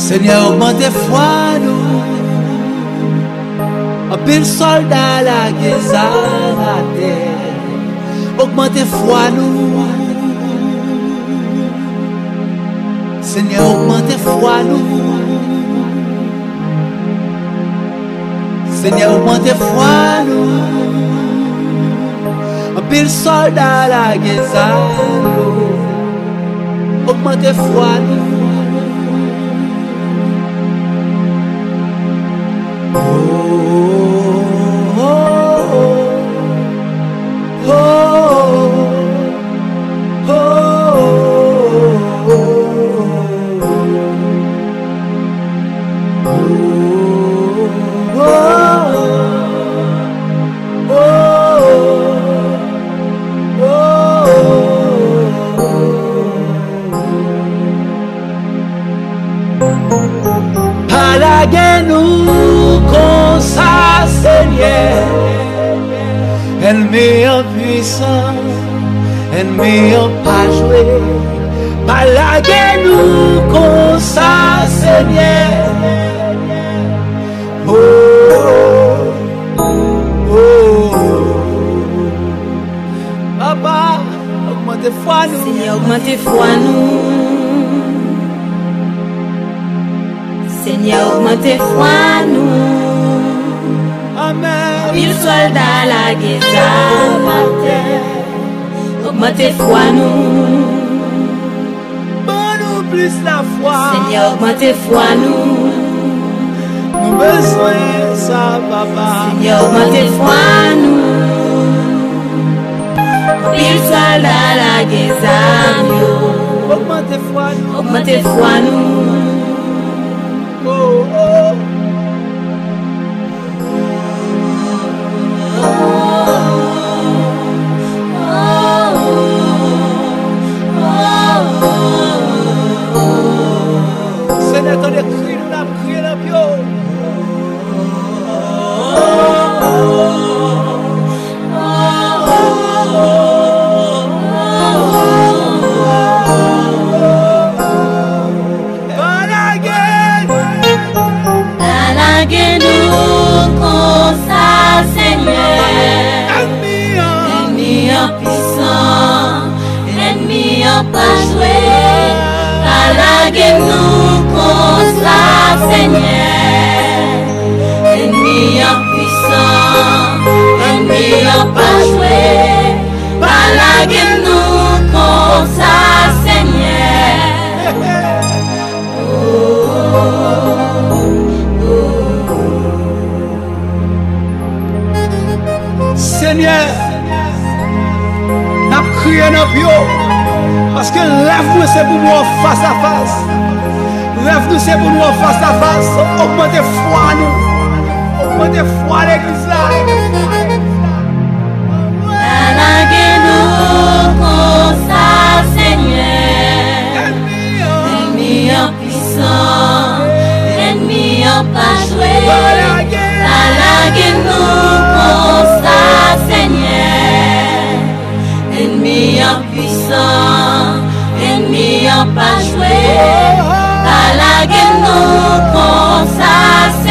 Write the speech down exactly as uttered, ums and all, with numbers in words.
Seigneur, augmentez foi nous. Un pile soldat la guerre à terre. Augmentez foi nous. Seigneur, augmentez foi nous. Seigneur, augmentez foi nous. Un pile soldat la guerre à nous. Augmentez foi nous. Oh, oh, oh, oh, oh, Palaguez-nous comme ça, Seigneur. Ennemi en puissant, ennemi en pas joué. Palaguez-nous comme ça, Seigneur. Oh, oh, oh. Papa, augmentez foi nous. Seigneur, augmentez foi nous. Seigneur, augmentez foi nous. Amen. Il soldat la guerre matin. Augmentez foi nous. Donne-nous plus la foi. Seigneur, augmentez foi nous. Nous besoin ça, papa. Seigneur, augmentez foi nous. Il soldat la guerre. Augmentez foi nous. Augmentez foi nous. Oh, oh. Seigneur, t'en es crié, nous l'avons crié dans le bio. Palaguez-nous comme ça, Seigneur. Ennemi en puissant, ennemi en pas joué. Palaguez-nous comme ça, Seigneur. Ennemi en puissant, ennemi en pas joué. Palaguez-nous comme ça, Seigneur. Seigneur, n'a crié dans le bio. Parce que rêve nous c'est pour nous face à face. Rêve nous c'est pour nous face à face. Augmentez foi nous. Augmentez foi l'église là. Palaguez-nous comme ça, Seigneur. Ennemi en puissant, ennemi en pas joué. Palaguez-nous comme ça, Seigneur. Ennemi en puissant, ennemi en pas joué. Palaguez-nous comme ça, Seigneur.